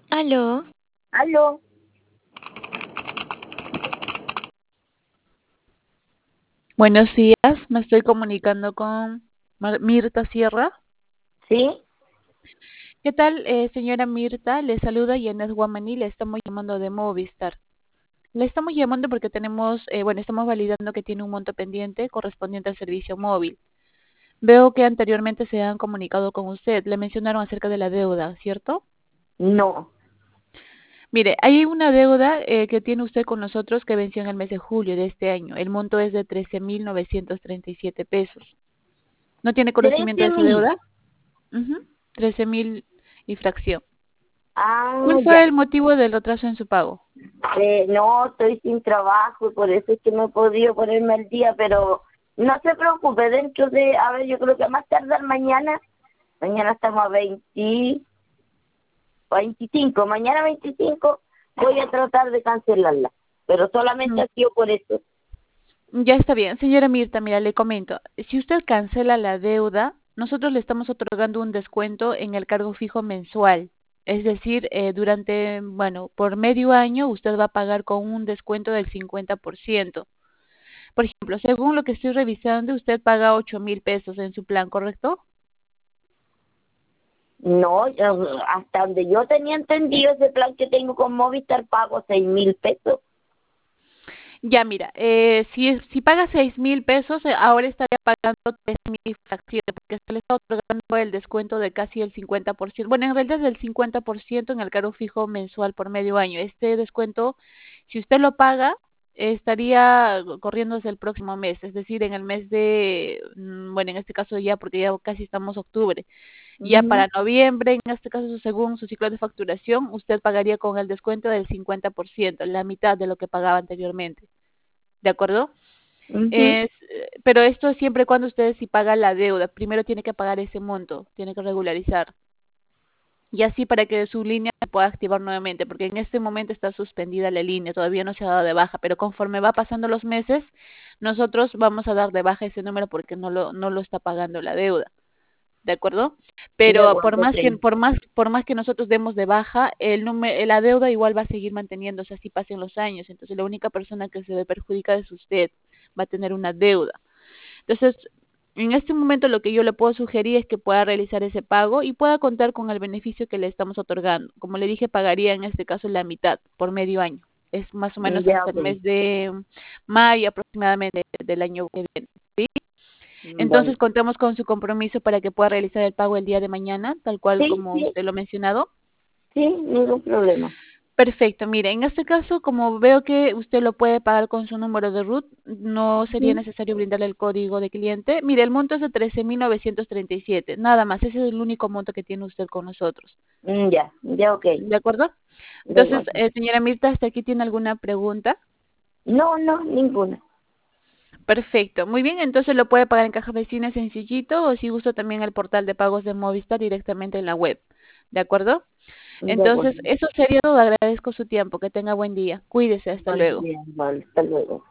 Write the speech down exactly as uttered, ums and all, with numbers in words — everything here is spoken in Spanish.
Aló, Aló, Buenos días, me estoy comunicando con Mar- Mirta Sierra. ¿sí? ¿Qué tal, eh, señora Mirta? Le saluda Yanet Guamaní, le estamos llamando de Movistar. Le estamos llamando porque tenemos, eh, bueno, estamos validando que tiene un monto pendiente correspondiente al servicio móvil. Veo que anteriormente se han comunicado con usted, le mencionaron acerca de la deuda, ¿cierto? No. Mire, hay una deuda eh, que tiene usted con nosotros que venció en el mes de julio de este año. El monto es de trece mil novecientos treinta y siete pesos. ¿No tiene conocimiento Trece de esa mil. deuda? Ujú, trece mil y fracción. Ah, ¿Cuál ya. fue el motivo del retraso en su pago? Eh, no, estoy sin trabajo y por eso es que no he podido ponerme al día, pero no se preocupe, dentro de, a ver, yo creo que a más tardar mañana, mañana estamos a veinte, veinticinco, mañana veinticinco voy a tratar de cancelarla, pero solamente Mm, ha sido por eso. Ya está bien. Señora Mirta, mira, le comento. Si usted cancela la deuda, nosotros le estamos otorgando un descuento en el cargo fijo mensual. Es decir, eh, durante, bueno, por medio año usted va a pagar con un descuento del cincuenta por ciento. Por ejemplo, según lo que estoy revisando, usted paga ocho mil pesos en su plan, ¿correcto? No, yo- hasta donde yo tenía entendido ese plan que tengo con Movistar pago seis mil pesos. Ya, mira, eh, si, es- si paga seis mil pesos, eh, ahora estaría pagando tres mil fracciones, porque se le está otorgando el descuento de casi el cincuenta por ciento. Bueno, en realidad es del cincuenta por ciento en el cargo fijo mensual por medio año. Este descuento, si usted lo paga, eh, estaría corriéndose el próximo mes, es decir, en el mes de, mm, bueno, en este caso ya, porque ya casi estamos octubre. Ya Ujú. para noviembre, en este caso, según su ciclo de facturación, usted pagaría con el descuento del cincuenta por ciento, la mitad de lo que pagaba anteriormente. ¿De acuerdo? Ujú. Es, eh, pero esto es siempre y cuando usted si paga la deuda. Primero tiene que pagar ese monto, tiene que regularizar. Y así para que su línea se pueda activar nuevamente, porque en este momento está suspendida la línea, todavía no se ha dado de baja, pero conforme va pasando los meses, nosotros vamos a dar de baja ese número porque no lo, no lo está pagando la deuda. ¿De acuerdo? De Pero por acuerdo, más que, sí. por más, por más que nosotros demos de baja, el número, la deuda igual va a seguir manteniéndose así pasen los años. Entonces la única persona que se ve perjudicada es usted, va a tener una deuda. Entonces, en este momento lo que yo le puedo sugerir es que pueda realizar ese pago y pueda contar con el beneficio que le estamos otorgando. Como le dije, pagaría en este caso la mitad por medio año. Es más o menos Ya, hasta el ok. mes de mayo aproximadamente del año que viene. ¿Sí? Bueno. Entonces contamos con su compromiso para que pueda realizar el pago el día de mañana, tal cual Sí, como sí, usted lo ha mencionado. sí, ningún problema. Perfecto, mire, en este caso, como veo que usted lo puede pagar con su número de RUT, no sería Ujú. necesario brindarle el código de cliente. Mire, el monto es de trece mil novecientos treinta y siete, nada más, ese es el único monto que tiene usted con nosotros. Mm, ya, ya, ok. ¿De acuerdo? De Entonces, acuerdo. eh, señora Mirta, ¿hasta aquí tiene alguna pregunta? No, no, ninguna. Perfecto, muy bien, entonces lo puede pagar en caja vecina sencillito o si gusta también el portal de pagos de Movistar directamente en la web. ¿De acuerdo? De acuerdo. Entonces, eso sería todo. Agradezco su tiempo. Que tenga buen día. Cuídese. Hasta Buen luego. día, vale, hasta luego.